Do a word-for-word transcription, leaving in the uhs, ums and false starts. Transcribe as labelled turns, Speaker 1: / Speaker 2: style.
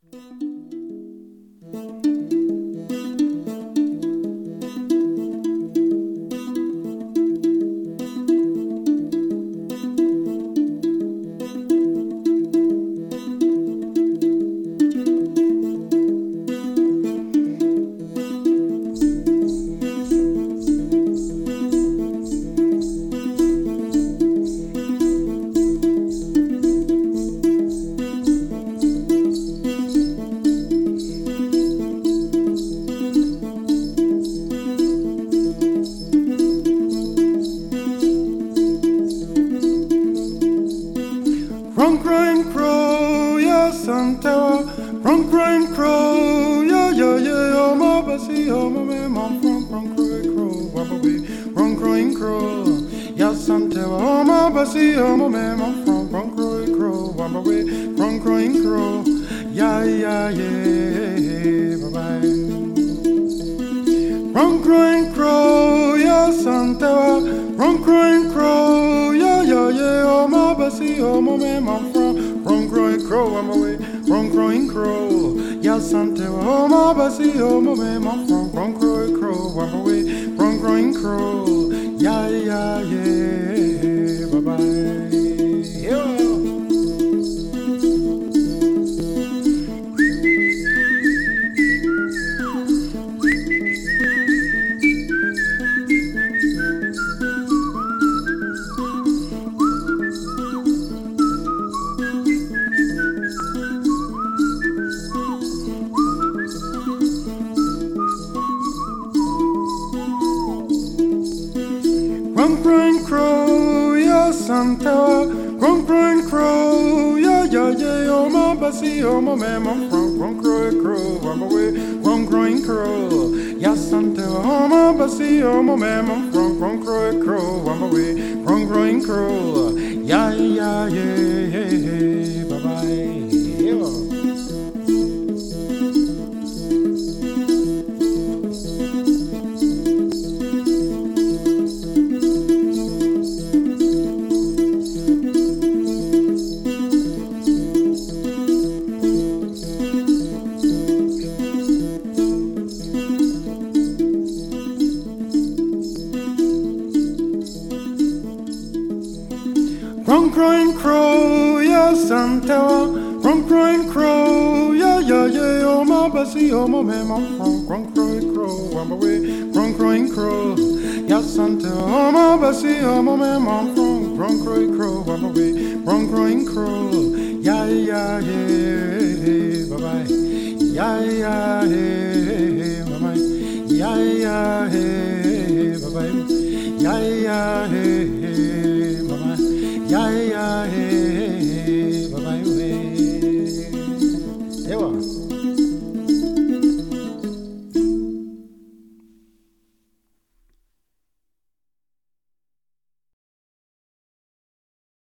Speaker 1: Ron crying crow, yeah, Santewa. Ron crying crow, yeah, yeah, yeah. Oh my bassy, oh my man, my front, ron crying crow, wabba we. Ron crying crow, yeah, Santewa. Oh my bassy, oh my man, my front, ron crying crow, wabba we. Ron crying crow, yeah, yeah, yeah, bye bye. Ron crying crow, yeah, Santewa. Ron crying crow, yeah, yeah, yeah. Oh my bassy, oh my man, my front, ron crying crow, I'm away. Ron crying crow, yeah, Santewa. Oh my bassy, oh my man, my front, ron crying crow, I'm away. Ron crying crow, yeah, yeah, yeah, bye bye. Yeah. Ron crying crow, yeah, Santewa. Ron crying crow, yeah, yeah, yeah. Oh my bassy, oh my man, my front. Ron crying crow, I'm away. Ron crying crow, yeah, Santewa. Oh my bassy, oh my man, my front. Ron crying crow, I'm away. Ron crying crow, yeah, yeah, yeah, yeah, bye bye. Yeah. Ron crying crow, yeah, Santewa. Ron crying crow, yeah, yeah, yeah. Oh my bassy, oh my man, my front. Ron crying crow, I'm away. Ron crying crow, yeah, Santewa. Oh my bassy, oh my man, my front. Ron crying crow, I'm away. Ron crying crow, yeah, yeah, yeah, bye bye. Yeah, yeah, yeah, bye bye. Yeah, yeah, yeah, bye bye. Yeah, yeah, yeah.